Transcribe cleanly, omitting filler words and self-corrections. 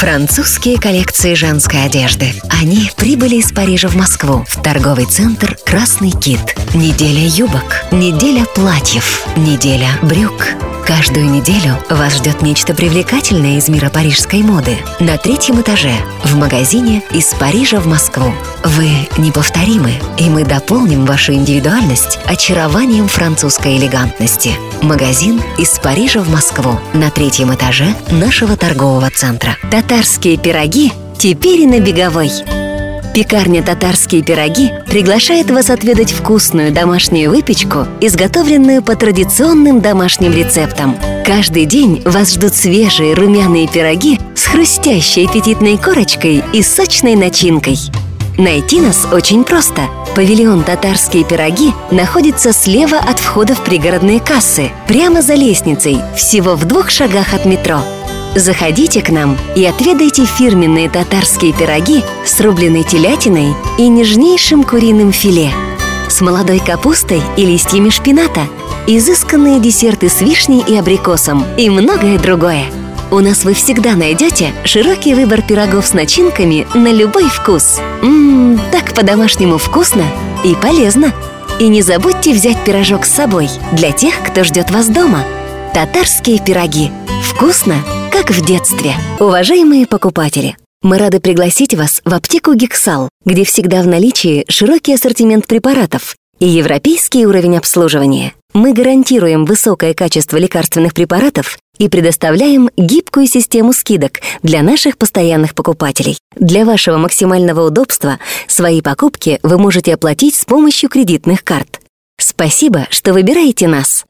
Французские коллекции женской одежды. Они прибыли из Парижа в Москву, в торговый центр «Красный кит». Неделя юбок, неделя платьев, неделя брюк. Каждую неделю вас ждет нечто привлекательное из мира парижской моды. На 3-м этаже, в магазине «Из Парижа в Москву». Вы неповторимы, и мы дополним вашу индивидуальность очарованием французской элегантности. Магазин «Из Парижа в Москву» на 3-м этаже нашего торгового центра. Татарские пироги теперь и на Беговой. Пекарня «Татарские пироги» приглашает вас отведать вкусную домашнюю выпечку, изготовленную по традиционным домашним рецептам. Каждый день вас ждут свежие румяные пироги с хрустящей аппетитной корочкой и сочной начинкой. Найти нас очень просто. Павильон «Татарские пироги» находится слева от входа в пригородные кассы, прямо за лестницей, всего в 2 шагах от метро. Заходите к нам и отведайте фирменные татарские пироги с рубленой телятиной и нежнейшим куриным филе, с молодой капустой и листьями шпината, изысканные десерты с вишней и абрикосом и многое другое. У нас вы всегда найдете широкий выбор пирогов с начинками на любой вкус. Так по-домашнему вкусно и полезно. И не забудьте взять пирожок с собой для тех, кто ждет вас дома. Татарские пироги. Вкусно, как в детстве. Уважаемые покупатели, мы рады пригласить вас в аптеку «Гексал», где всегда в наличии широкий ассортимент препаратов и европейский уровень обслуживания. Мы гарантируем высокое качество лекарственных препаратов и предоставляем гибкую систему скидок для наших постоянных покупателей. Для вашего максимального удобства свои покупки вы можете оплатить с помощью кредитных карт. Спасибо, что выбираете нас.